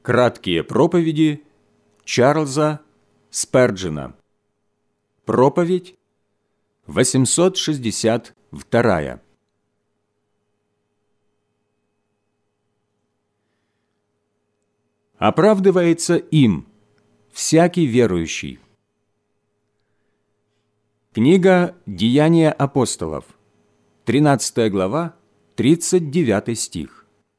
Краткие проповеди Чарльза Сперджена. Проповедь 862. Оправдывается им всякий верующий. Книга «Деяния апостолов», 13 глава, 39 стих.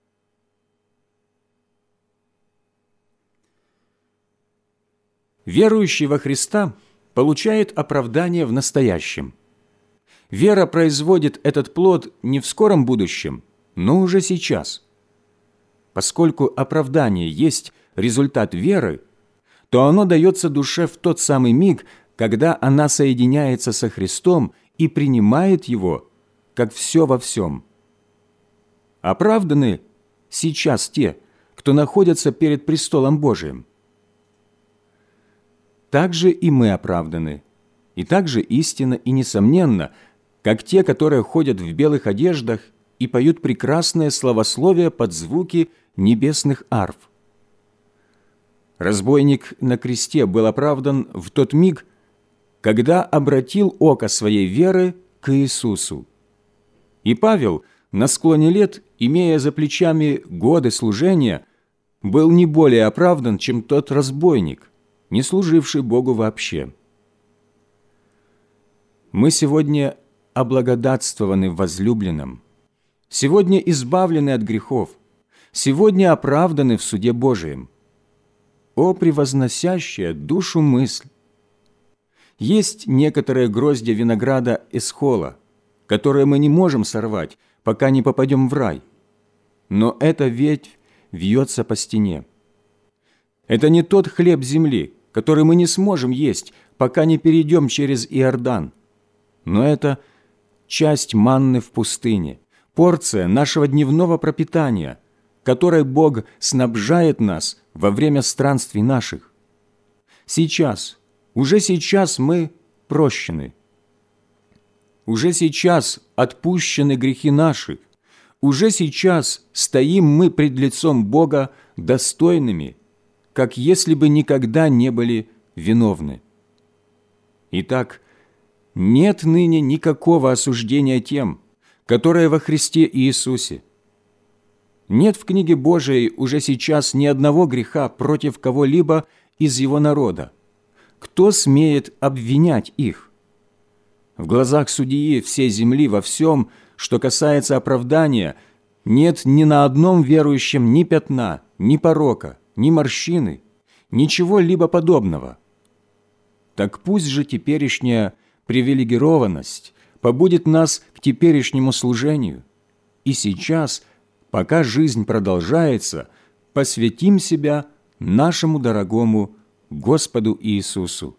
Верующий во Христа получает оправдание в настоящем. Вера производит этот плод не в скором будущем, но уже сейчас. Поскольку оправдание есть результат веры, то оно дается душе в тот самый миг, когда она соединяется со Христом и принимает Его, как все во всем. Оправданы сейчас те, кто находятся перед престолом Божиим. Также и мы оправданы, и также истинно и несомненно, как те, которые ходят в белых одеждах и поют прекрасное славословие под звуки небесных арф. Разбойник на кресте был оправдан в тот миг, когда обратил око своей веры к Иисусу. И Павел, на склоне лет, имея за плечами годы служения, был не более оправдан, чем тот разбойник, не служивший Богу вообще. Мы сегодня облагодатствованы в возлюбленном, сегодня избавлены от грехов, сегодня оправданы в суде Божием. О, превозносящая душу мысль! Есть некоторые гроздья винограда эсхола, которые мы не можем сорвать, пока не попадем в рай. Но эта ветвь вьется по стене. Это не тот хлеб земли, который мы не сможем есть, пока не перейдем через Иордан. Но это часть манны в пустыне, порция нашего дневного пропитания, которой Бог снабжает нас во время странствий наших. Сейчас, уже сейчас мы прощены. Уже сейчас отпущены грехи наши. Уже сейчас стоим мы пред лицом Бога достойными, как если бы никогда не были виновны. Итак, нет ныне никакого осуждения тем, которые во Христе Иисусе. Нет в книге Божией уже сейчас ни одного греха против кого-либо из Его народа. Кто смеет обвинять их? В глазах судьи всей земли во всем, что касается оправдания, нет ни на одном верующем ни пятна, ни порока, ни морщины, ничего либо подобного. Так пусть же теперешняя привилегированность побудет нас к теперешнему служению, и сейчас, пока жизнь продолжается, посвятим себя нашему дорогому Господу Иисусу.